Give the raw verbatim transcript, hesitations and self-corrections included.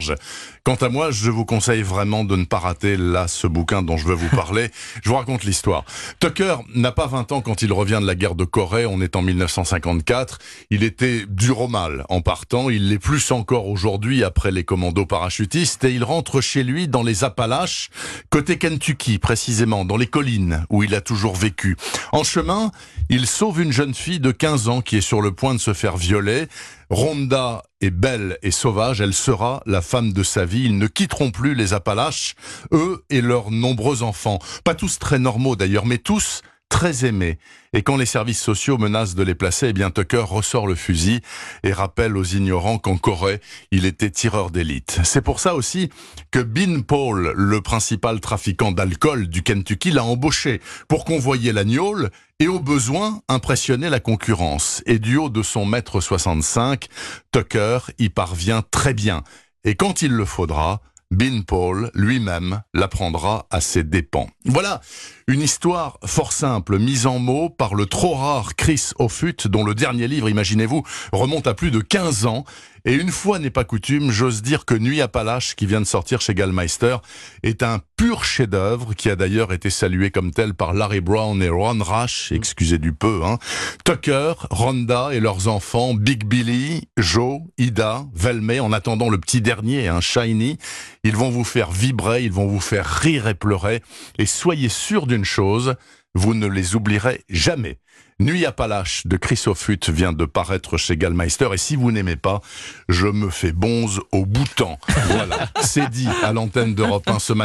vierge. Quant à moi, je vous conseille vraiment de ne pas rater là ce bouquin dont je veux vous parler. Je vous raconte l'histoire. Tucker n'a pas vingt ans quand il revient de la guerre de Corée, on est en mille neuf cent cinquante-quatre. Il était dur au mal en partant, il l'est plus encore aujourd'hui après les commandos parachutistes, et il rentre chez lui dans les Appalaches, côté Kentucky précisément, dans les collines où il a toujours vécu. En chemin, il sauve une jeune fille de quinze ans qui est sur le point de se faire violer. Rhonda est belle et sauvage, elle sera la femme de sa vie. Ils ne quitteront plus les Appalaches, eux et leurs nombreux enfants. Pas tous très normaux d'ailleurs, mais tous très aimés. Et quand les services sociaux menacent de les placer, eh bien Tucker ressort le fusil et rappelle aux ignorants qu'en Corée, il était tireur d'élite. C'est pour ça aussi que Bean Paul, le principal trafiquant d'alcool du Kentucky, l'a embauché pour convoyer la gnôle et au besoin impressionner la concurrence. Et du haut de son mètre soixante-cinq, Tucker y parvient très bien. Et quand il le faudra, Bean Paul lui-même l'apprendra à ses dépens. Voilà une histoire fort simple, mise en mots par le trop rare Chris Offutt, dont le dernier livre, imaginez-vous, remonte à plus de quinze ans. Et une fois n'est pas coutume, j'ose dire que Nuit Appalaches, qui vient de sortir chez Gallmeister, est un pur chef-d'œuvre qui a d'ailleurs été salué comme tel par Larry Brown et Ron Rash, excusez du peu, hein. Tucker, Rhonda et leurs enfants, Big Billy, Joe, Ida, Velmay, en attendant le petit dernier, hein, Shiny, ils vont vous faire vibrer, ils vont vous faire rire et pleurer. Et soyez sûr d'une chose, vous ne les oublierez jamais. Nuit Appalaches de Chris Offutt vient de paraître chez Gallmeister, et si vous n'aimez pas, je me fais bonze au bouton. Voilà, c'est dit à l'antenne d'Europe un ce matin.